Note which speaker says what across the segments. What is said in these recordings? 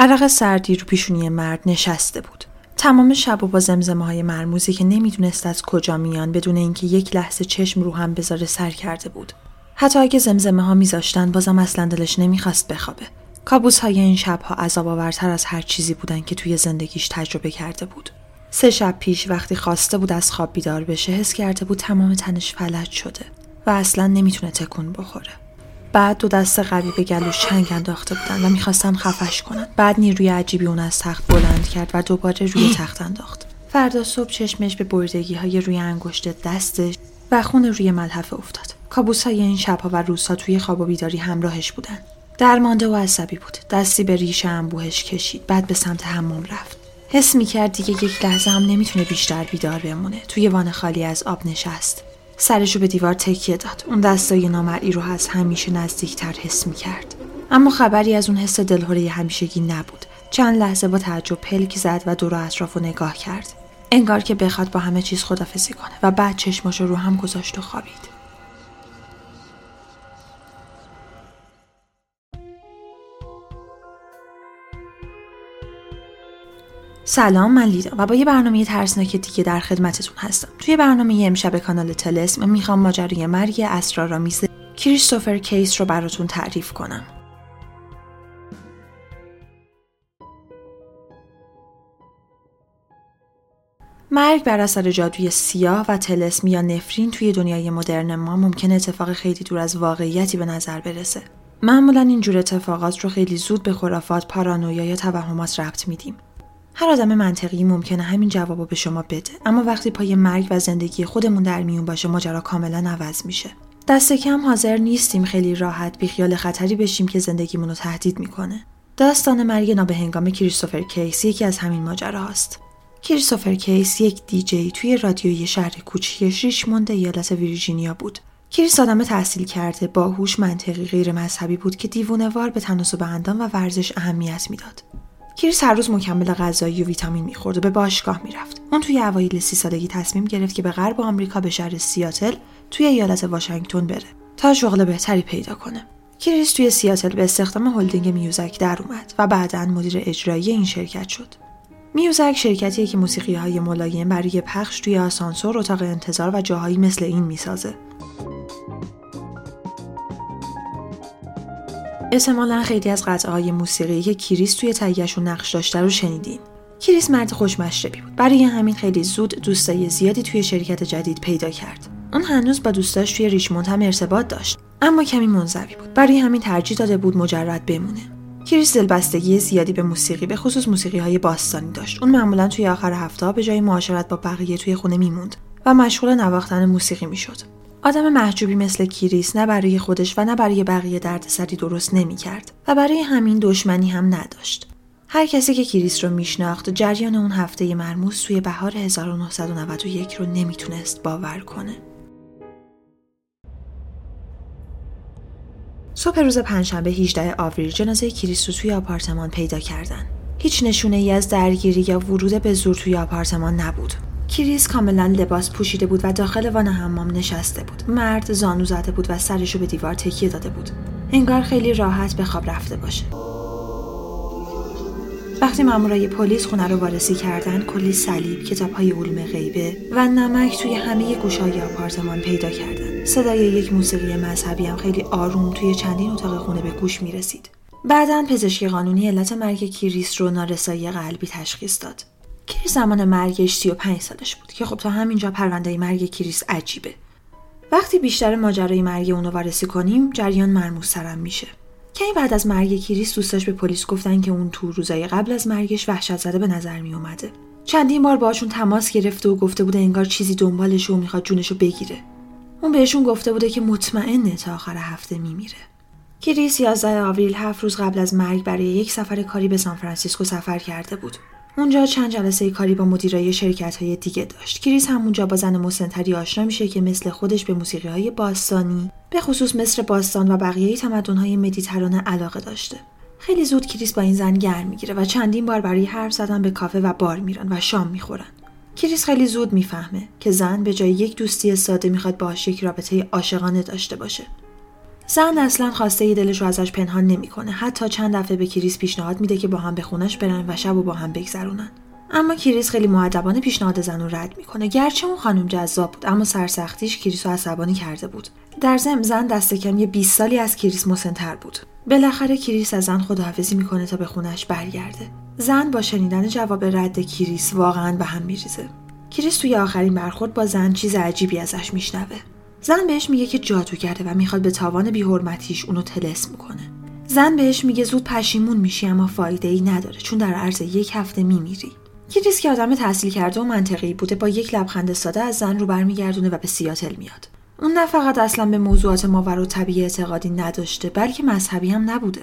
Speaker 1: عرق سردی رو پیشونی مرد نشسته بود. تمام شب و با زمزمه‌های مرموزی که نمیدونست از کجا میان بدون اینکه یک لحظه چشم رو هم بذاره سر کرده بود. حتی اگه زمزمه‌ها میذاشتن بازم اصلا دلش نمیخواست بخوابه. کابوس‌های این شب‌ها عذاب‌آورتر از هر چیزی بودن که توی زندگیش تجربه کرده بود. 3 شب پیش وقتی خواسته بود از خواب بیدار بشه حس کرده بود تمام تنش فلج شده و اصلا نمیتونه تکون بخوره. بعد 2 دست قوی به گلوش چنگ انداخته بودن و میخواستن خفش کنن. بعد نیروی عجیبی اون از تخت بلند کرد و دوباره روی تخت انداخت. فردا صبح چشمش به بریدگی‌های روی انگشت دستش و خون روی ملحفه افتاد. کابوس‌های این شب‌ها و روزها توی خواب و بیداری همراهش بودن. درمانده و عصبی بود. دستی به ریش انبوهش کشید. بعد به سمت حمام رفت. حس می‌کرد دیگه یک لحظه هم نمیتونه بیشتر بیدار بمونه. توی وان خالی از آب نشست. سرشو به دیوار تکیه داد. اون دستای نامرئی رو از همیشه نزدیکتر حس می‌کرد. اما خبری از اون حس دلهره همیشگی نبود. چند لحظه با تعجب پلک زد و دور و اطرافو نگاه کرد. انگار که بخواد با همه چیز خداحافظی کنه و بعد چشماشو رو هم گذاشت و خوابید. سلام، من لیدا و با یه برنامه ترسناک دیگه در خدمتتون هستم. توی برنامه امشب کانال طلسم میخوام ماجرای مرگ اسرارآمیز کریستوفر کیس رو براتون تعریف کنم. مرگ بر اثر جادوی سیاه و طلسم یا نفرین توی دنیای مدرن ما ممکنه اتفاق خیلی دور از واقعیتی به نظر برسه. معمولاً اینجور اتفاقات رو خیلی زود به خرافات، پارانویا یا توهمات ربط میدیم. هر آدم منطقی ممکنه همین جوابو به شما بده، اما وقتی پای مرگ و زندگی خودمون در میون باشه ماجرا کاملا عوض میشه. دست کم حاضر نیستیم خیلی راحت بیخیال خطری بشیم که زندگیمون رو تهدید میکنه. داستان مرگ نابهنگام کریستوفر کیس یکی از همین ماجراهاست. کریستوفر کیس یک دیجی توی رادیوی شهر کوچیک ریچموند ایالت ویرجینیا بود. کریس آدم تحصیل کرده، باهوش، منطقی، غیر مذهبی بود که دیوونه‌وار به تناسب اندام و ورزش اهمیت میداد. کریس هر روز مکمل غذایی و ویتامین میخورد و به باشگاه میرفت. اون توی اوایل 30 سالگی تصمیم گرفت که به غرب آمریکا به شهر سیاتل توی ایالت واشنگتن بره تا شغل بهتری پیدا کنه. کریس توی سیاتل به استخدام هلدینگ میوزک در اومد و بعداً مدیر اجرایی این شرکت شد. میوزک شرکتیه که موسیقی‌های ملایم برای پخش توی آسانسور، اتاق انتظار و جاهایی مثل این میسازه. احتمالاً خیلی از قطعه‌های موسیقی که کریس توی تهیه‌شون نقش داشته رو شنیدین. کریس مرد خوشمشربی بود. برای همین خیلی زود دوستای زیادی توی شرکت جدید پیدا کرد. اون هنوز با دوستاش توی ریچموند هم ارتباط داشت، اما کمی منزوی بود. برای همین ترجیح داده بود مجرد بمونه. کریس دلبستگی زیادی به موسیقی، به خصوص موسیقی‌های باستانی داشت. اون معمولاً توی آخر هفته به جای معاشرت با بقیه توی خونه میموند و مشغول نواختن موسیقی میشد. آدم محجوبی مثل کریس نه برای خودش و نه برای بقیه دردسری درست نمی‌کرد و برای همین دشمنی هم نداشت. هر کسی که کریس رو میشناخت جریان اون هفته مرموز توی بهار 1991 رو نمیتونست باور کنه. صبح روز پنجشنبه 18 آوریل جنازه کریس رو توی آپارتمان پیدا کردن. هیچ نشونه‌ای از درگیری یا ورود به زور توی آپارتمان نبود. کریس کاملا لباس پوشیده بود و داخل وان حمام نشسته بود. مرد زانو زده بود و سرشو به دیوار تکیه داده بود. انگار خیلی راحت به خواب رفته باشه. وقتی مامورای پلیس خونه رو وارسی کردن، کلی صلیب، کتاب‌های علوم غیبه و نمک توی همه گوشه‌های آپارتمان پیدا کردن. صدای یک موسیقی مذهبی هم خیلی آروم توی چندین اتاق خونه به گوش می‌رسید. بعداً پزشک قانونی علت مرگ کریس رو نارسایی قلبی تشخیص داد. کریس زمان مرگش 35 سالش بود که خب تا همینجا پرونده مرگ کریس عجیبه. وقتی بیشتر ماجرای مرگ اون رو وارسی کنیم، جریان مرموزترم میشه. کمی بعد از مرگ کریس دوستاش به پلیس گفتن که اون تو روزای قبل از مرگش وحشت زده به نظر می اومده. چندین بار باهاشون تماس گرفته و گفته بوده انگار چیزی دنبالشه و میخواد جونشو بگیره. اون بهشون گفته بوده که مطمئنه تا آخر هفته میمیره. کریس 11 آوریل 7 روز قبل از مرگ برای یک سفر کاری به سانفرانسیسکو سفر کرده بود. اونجا چند جلسه کاری با مدیرای شرکت‌های دیگه داشت. کریس همونجا با زن مسن‌تری آشنا میشه که مثل خودش به موسیقی‌های باستانی، به خصوص مصر باستان و بقیه تمدن‌های مدیترانه علاقه داشته. خیلی زود کریس با این زن گرم میگیره و چندین بار برای حرف زدن به کافه و بار میرن و شام میخورن. کریس خیلی زود میفهمه که زن به جای یک دوستی ساده میخواد باهاش یک رابطه عاشقانه داشته باشه. زن اصلا خواسته دلش رو ازش پنهان نمیکنه. حتی چند دفعه به کریس پیشنهاد میده که با هم به خونش برن و شب رو با هم بگذرونن. اما کریس خیلی مؤدبانه پیشنهاد زن رو رد میکنه. گرچه اون خانم جذاب بود، اما سرسختیش کریس رو عصبانی کرده بود. در ضمن زن دست کم یه 20 سالی از کریس مسن‌تر بود. بالاخره کریس از زن خداحافظی میکنه تا به خونش برگرده. زن با شنیدن جواب رد کریس واقعا به هم میریزه. کریس توی آخرین برخورد با زن چیز عجیبی ازش میشنوه. زن بهش میگه که جادوگره و میخواد به تاوان بی‌حرمتیش اونو طلسم میکنه. زن بهش میگه زود پشیمون میشی اما فایده‌ای نداره چون در عرض 1 هفته میمیری. کریس که آدم تحصیل کرده و منطقی بوده با یک لبخند ساده از زن رو برمیگردونه و به سیاتل میاد. اون نه فقط اصلا به موضوعات ماوراءالطبیعه اعتقادی نداشته بلکه مذهبی هم نبوده.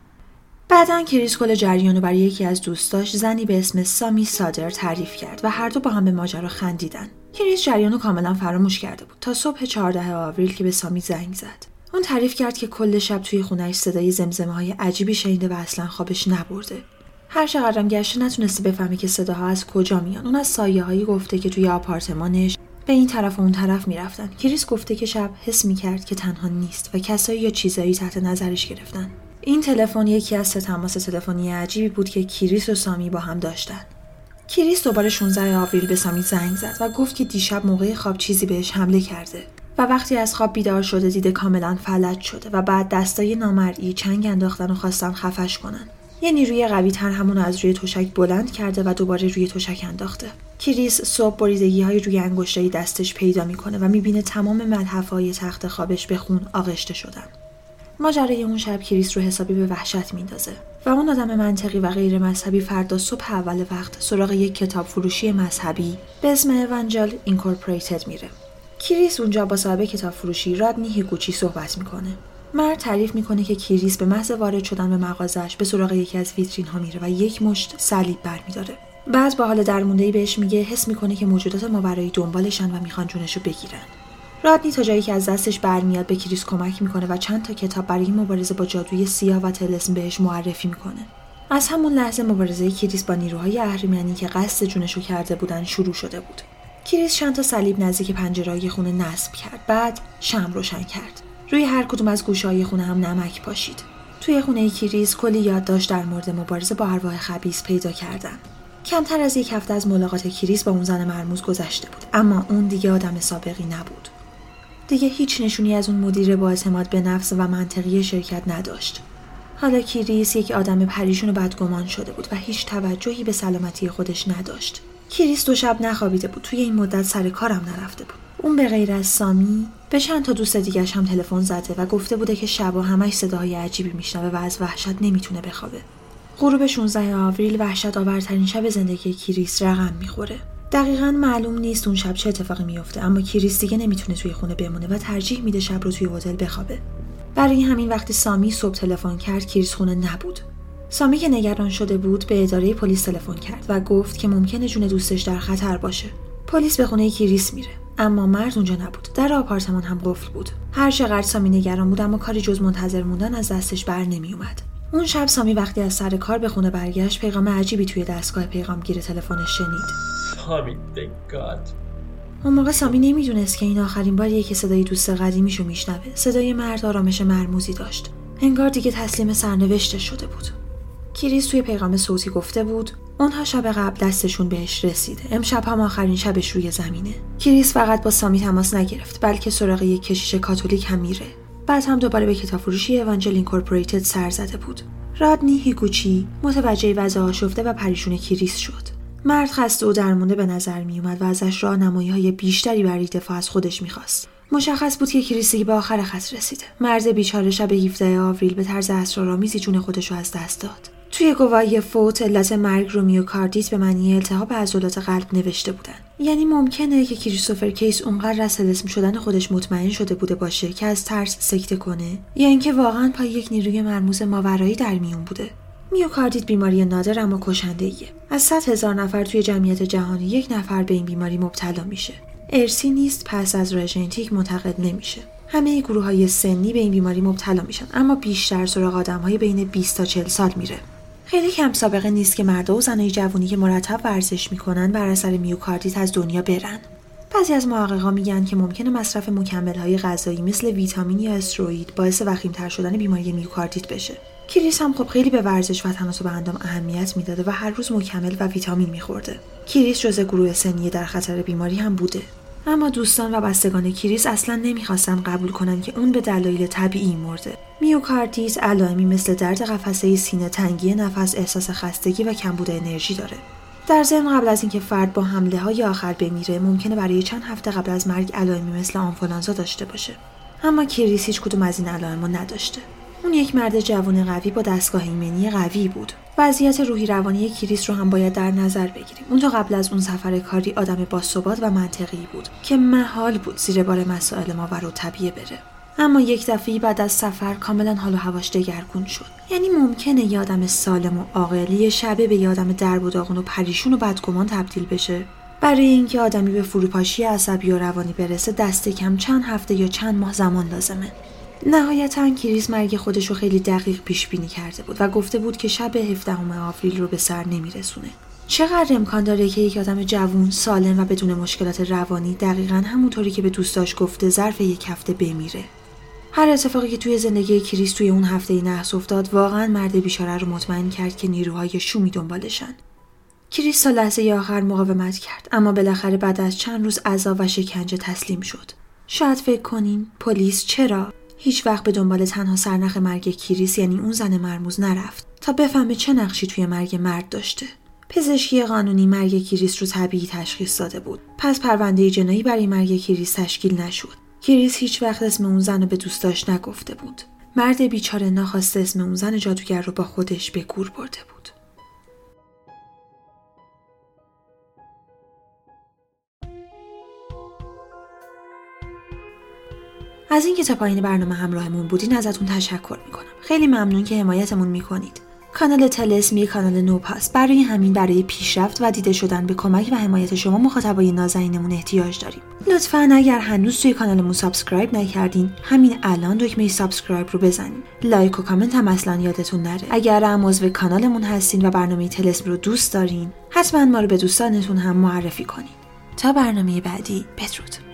Speaker 1: بعداً کریس کل جریانو برای یکی از دوستاش زنی به اسم سامی سادر تعریف کرد و هر دو با هم به ماجرا خندیدن. کریس جریانو کاملا فراموش کرده بود تا صبح 14 آوریل که به سامی زنگ زد. اون تعریف کرد که کل شب توی خونه‌اش صدای زمزمه‌های عجیبی شنیده و اصلا خوابش نبرده. هر چقدرم گشته نتونسته بفهمه که صداها از کجا میان. اون از سایه‌هایی گفته که توی آپارتمانش به این طرف و اون طرف میرفتن. کریس گفته که شب حس میکرد که تنها نیست و کسایی یا چیزایی تحت نظرش گرفتن. این تلفن یکی از 3 تماس تلفنی عجیبی بود که کریس و سامی با هم داشتن. کریس دوباره 16 آوریل به سامی زنگ زد و گفت که دیشب موقع خواب چیزی بهش حمله کرده و وقتی از خواب بیدار شده دیده کاملا فلج شده و بعد دستای نامرئی چنگ انداختن و خواستن خفش کنن. یه نیروی قوی تر همون از روی تشک بلند کرده و دوباره روی تشک انداخته. کریس صبح بریدگی‌های روی انگشتای دستش پیدا میکنه و میبینه تمام ملحفه‌های تخت خوابش به خون آغشته شدن. ماجرای اون شب کریس رو حسابی به وحشت میندازه و اون آدم منطقی و غیر مذهبی فردا صبح اول وقت سراغ یک کتاب فروشی مذهبی به اسم ایونجل اینکورپوریتد میره. کریس اونجا با صاحب کتاب فروشی رادنی هیگوچی صحبت میکنه. مرد تعریف میکنه که کریس به محض وارد شدن به مغازه‌اش به سراغ یکی از ویترین ها میره و یک مشت صلیب برمیداره. بعد با حال درمونده‌ای بهش میگه حس میکنه که موجودات ماورایی دنبالشن و میخوان جونشو بگیرن. رادنی تا جایی که از دستش برمیاد به کریس کمک میکنه و چند تا کتاب برای مبارزه با جادوی سیاه و طلسم بهش معرفی میکنه. از همون لحظه مبارزه کریس با نیروهای اهریمنی که قصد جونشو کرده بودن شروع شده بود. کریس چند تا صلیب نزدیک پنجره‌های خونه نصب کرد. بعد شمع روشن کرد. روی هر کدوم از گوشه‌های خونه هم نمک پاشید. توی خونه کریس کلی یادداشت در مورد مبارزه با ارواح خبیث پیدا کردن. کمتر از 1 هفته از ملاقات کریس با اون زن مرموز گذشته بود، اما اون دیگه آدم سابقی نبود. دیگه هیچ نشونی از اون مدیر با اعتماد به نفس و منطقی شرکت نداشت. حالا کریس یک آدم پریشون و بدگمان شده بود و هیچ توجهی به سلامتی خودش نداشت. کریس 2 شب نخوابیده بود. توی این مدت سر کارم نرفته بود. اون به غیر از سامی به چند تا دوست دیگه‌اش هم تلفن زده و گفته بوده که شبا همش صداهای عجیبی میشنوه و از وحشت نمیتونه بخوابه. غروب 16 آوریل وحشت آورترین شب زندگی کریس رقم میخوره. دقیقاً معلوم نیست اون شب چه اتفاقی میفته، اما کریس دیگه نمیتونه توی خونه بمونه و ترجیح میده شب رو توی هتل بخوابه. برای همین وقتی سامی صبح تلفن کرد کریس خونه نبود. سامی که نگران شده بود به اداره پلیس تلفن کرد و گفت که ممکنه جون دوستش در خطر باشه. پلیس به خونه کریس میره، اما مرد اونجا نبود. در آپارتمان هم قفل بود. هر چقدر سامی نگران بود اما کاری جز منتظر موندن از دستش بر نمیومد. اون شب سامی وقتی از سر کار به خونه برگشت پیغام عجیبی توی دستگاه پیغامگیر تلفنش شنید.
Speaker 2: سامی دگاد.
Speaker 1: اون موقع سامی نمیدونست که این آخرین باریه که صدای دوست قدیمیشو میشنوه. صدای مرد آرامش مرموزی داشت. انگار دیگه تسلیم سرنوشتش شده بود. کریس توی پیغام صوتی گفته بود اونها شب قبل دستشون بهش رسیده. امشب هم آخرین شبش روی زمینه. کریس فقط با سامی تماس نگرفت بلکه سراغ یک کشیش کاتولیک هم میره. بعد هم دوباره به کتاب فروشی ایونجل اینکورپوریتد سر زده بود. رادنی هیگوچی متوجه وضع آشفته و پریشون کریس شد. مرد خسته و درمونده به نظر می اومد و ازش راهنمایی‌های بیشتری برای دفاع از خودش می‌خواست. مشخص بود که کریس دیگه به آخر خط رسیده. مرد بیچاره شب 17 آوریل به طرز اسرارآمیزی جون خودش رو از دست داد. توی گواهی فوت علت مرگ رو میوکاردیت به معنی التهاب عضلات قلب نوشته بودن. یعنی ممکنه که کریستوفر کیس اونقدر از طلسم شدن خودش مطمئن شده بوده باشه که از ترس سکته کنه یا اینکه واقعا پای یک نیروی مرموز ماورایی در میون بوده. میوکاردیت بیماری نادر اما کشنده‌ایه. از 100,000 نفر توی جمعیت جهانی 1 نفر به این بیماری مبتلا میشه. ارثی نیست، پس از راه ژنتیک منتقل نمیشه. همه گروه‌های سنی به این بیماری مبتلا میشن، اما بیشتر سراغ آدم‌های بین 20 تا 40 سال میره. خیلی کم سابقه نیست که مردا و زنای جوونی که مرتب ورزش میکنن بر اثر میوکاردیت از دنیا برن. بعضی از محققا میگن که ممکنه مصرف مکمل‌های غذایی مثل ویتامین یا استروئید باعث وخیم‌تر شدن بیماری میوکاردیت بشه. کریس هم خب خیلی به ورزش و تناسب اندام اهمیت میداده و هر روز مکمل و ویتامین میخورده. کریس جزء گروه سنی در خطر بیماری هم بوده. اما دوستان و بستگان کریس اصلا نمیخواستن قبول کنن که اون به دلایل طبیعی مرده. میوکاردیت علائمی مثل درد قفسه سینه، تنگی نفس، احساس خستگی و کمبود انرژی داره. در ضمن قبل از اینکه فرد با حمله‌های آخر بمیره، ممکنه برای چند هفته قبل از مرگ علائمی مثل آنفولانزا داشته باشه. اما کریس هیچ کدوم از این علائمو نداشته. اون یک مرد جوان قوی با دستگاه ایمنی قوی بود. وضعیت روحی روانی کریس رو هم باید در نظر بگیریم. اون تا قبل از اون سفر کاری آدم باثبات و منطقی بود که محال بود زیر بار مسائل ماورا طبیعه بره. اما یک دفعه بعد از سفر کاملا حال و هواش دگرگون شد. یعنی ممکنه یه آدم سالم و عاقل شبه به یه آدم درب و داغون و پریشون و بدگمان تبدیل بشه؟ برای اینکه آدمی به فروپاشی عصبی و روانی برسه دست کم چند هفته یا چند ماه زمان لازمه. نهایتاً کریس مرگ خودش رو خیلی دقیق پیش بینی کرده بود و گفته بود که شب 17 آوریل رو به سر نمیرسونه. چقدر امکان داره که یک آدم جوان، سالم و بدون مشکلات روانی دقیقاً همونطوری که به دوستاش گفته ظرف یک هفته بمیره؟ هر اتفاقی که توی زندگی کریس توی اون هفته نحس افتاد واقعاً مرد بیچاره رو مطمئن کرد که نیروهای شومی دنبالشن. کریس تا لحظه آخر مقاومت کرد، اما بالاخره بعد از چند روز عذاب و شکنجه تسلیم شد. شاید فکر کنین پلیس چرا هیچ وقت به دنبال تنها سرنخ مرگ کریس یعنی اون زن مرموز نرفت تا بفهمه چه نقشی توی مرگ مرد داشته. پزشکی قانونی مرگ کریس رو طبیعی تشخیص داده بود. پس پرونده جنایی برای مرگ کریس تشکیل نشد. کریس هیچ وقت اسم اون زن رو به دوستاش نگفته بود. مرد بیچاره ناخواسته اسم اون زن جادوگر رو با خودش به گور برده بود. از اینکه تا پایین برنامه همراهمون بودین ازتون تشکر میکنم. خیلی ممنون که حمایتمون میکنید. کانال طلسم یک کانال نوب هست. برای پیشرفت و دیده شدن به کمک و حمایت شما مخاطبای نازنینمون احتیاج داریم. لطفاً اگر هنوز توی کانالمون سابسکرایب نکردین، همین الان دکمه سابسکرایب رو بزنین. لایک و کامنت هم اصلا یادتون نره. اگر هم عضو کانالمون هستین و برنامه طلسم رو دوست دارین، حتما ما رو به دوستانتون هم معرفی کنین. تا برنامه بعدی، بدرود.